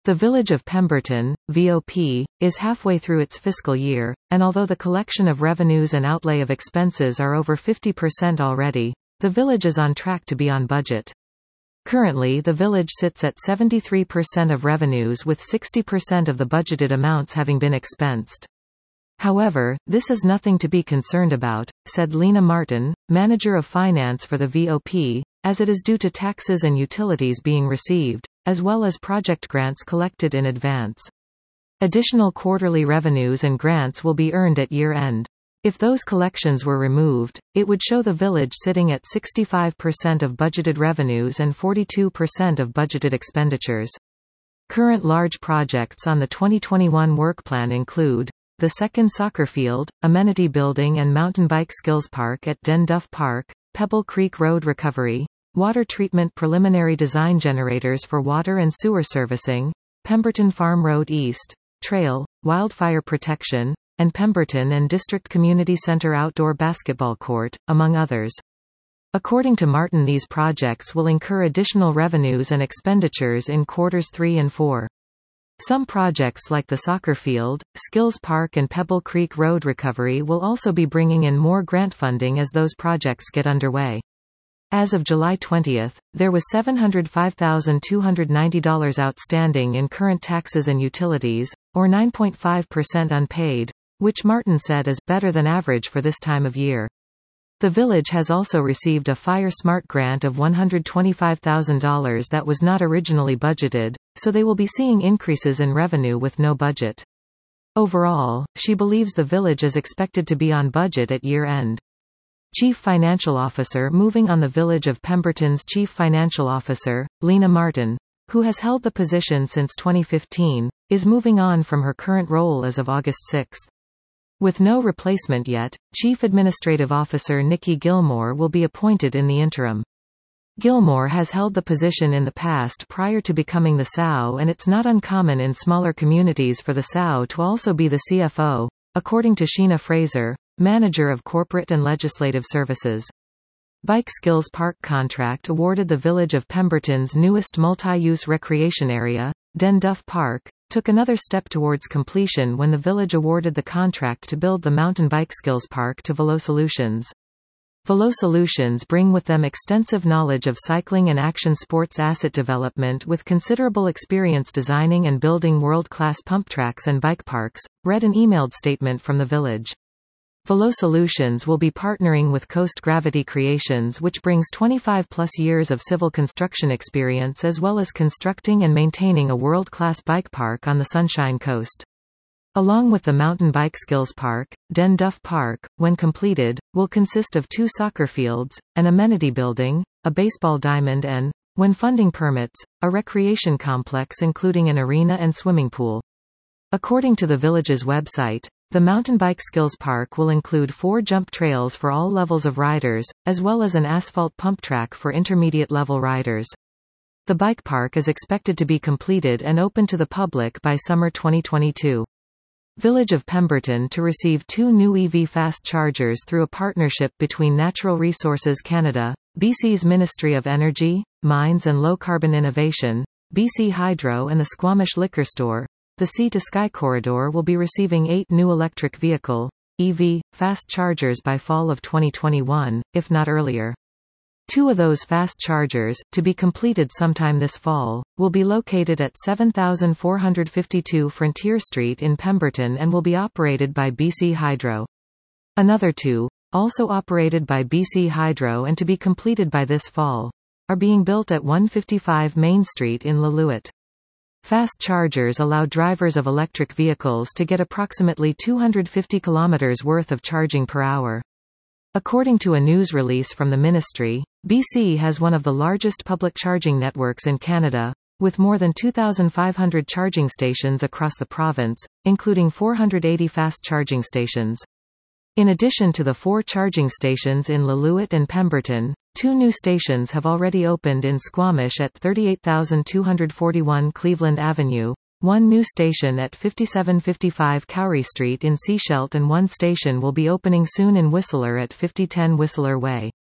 The Village of Pemberton, VOP, is halfway through its fiscal year, and although the collection of revenues and outlay of expenses are over 50% already, the village is on track to be on budget. Currently the village sits at 73% of revenues, with 60% of the budgeted amounts having been expensed. However, this is nothing to be concerned about, said Lena Martin, manager of finance for the VOP, as it is due to taxes and utilities being received, as well as project grants collected in advance. Additional quarterly revenues and grants will be earned at year-end. If those collections were removed, it would show the village sitting at 65% of budgeted revenues and 42% of budgeted expenditures. Current large projects on the 2021 work plan include the second soccer field, amenity building and mountain bike skills park at Den Duff Park, Pebble Creek Road recovery, water treatment preliminary design generators for water and sewer servicing, Pemberton Farm Road East, trail, wildfire protection, and Pemberton and District Community Center outdoor basketball court, among others. According to Martin, these projects will incur additional revenues and expenditures in quarters 3 and 4. Some projects like the soccer field, Skills Park and Pebble Creek Road recovery will also be bringing in more grant funding as those projects get underway. As of July 20, there was $705,290 outstanding in current taxes and utilities, or 9.5% unpaid, which Martin said is better than average for this time of year. The village has also received a Fire Smart grant of $125,000 that was not originally budgeted, so they will be seeing increases in revenue with no budget. Overall, she believes the village is expected to be on budget at year-end. Chief Financial Officer moving on. The Village of Pemberton's Chief Financial Officer, Lena Martin, who has held the position since 2015, is moving on from her current role as of August 6. With no replacement yet, Chief Administrative Officer Nikki Gilmore will be appointed in the interim. Gilmore has held the position in the past prior to becoming the SAO, and it's not uncommon in smaller communities for the SAO to also be the CFO, according to Sheena Fraser, Manager of Corporate and Legislative Services. Bike Skills Park contract awarded. The Village of Pemberton's newest multi-use recreation area, Den Duff Park, took another step towards completion when the village awarded the contract to build the mountain bike skills park to VeloSolutions. VeloSolutions bring with them extensive knowledge of cycling and action sports asset development with considerable experience designing and building world-class pump tracks and bike parks, read an emailed statement from the village. VeloSolutions will be partnering with Coast Gravity Creations, which brings 25-plus years of civil construction experience as well as constructing and maintaining a world-class bike park on the Sunshine Coast. Along with the Mountain Bike Skills Park, Den Duff Park, when completed, will consist of 2 soccer fields, an amenity building, a baseball diamond and, when funding permits, a recreation complex including an arena and swimming pool. According to the village's website, the Mountain Bike Skills Park will include 4 jump trails for all levels of riders, as well as an asphalt pump track for intermediate-level riders. The bike park is expected to be completed and open to the public by summer 2022. Village of Pemberton to receive 2 new EV fast chargers through a partnership between Natural Resources Canada, BC's Ministry of Energy, Mines and Low Carbon Innovation, BC Hydro and the Squamish Liquor Store. The Sea to Sky Corridor will be receiving 8 new electric vehicle, EV, fast chargers by fall of 2021, if not earlier. 2 of those fast chargers, to be completed sometime this fall, will be located at 7452 Frontier Street in Pemberton and will be operated by BC Hydro. Another 2, also operated by BC Hydro and to be completed by this fall, are being built at 155 Main Street in Lillooet. Fast chargers allow drivers of electric vehicles to get approximately 250 kilometers worth of charging per hour. According to a news release from the ministry, BC has one of the largest public charging networks in Canada, with more than 2,500 charging stations across the province, including 480 fast charging stations. In addition to the 4 charging stations in Lillooet and Pemberton, 2 new stations have already opened in Squamish at 38,241 Cleveland Avenue, 1 new station at 5755 Cowrie Street in Seashelt, and 1 station will be opening soon in Whistler at 5010 Whistler Way.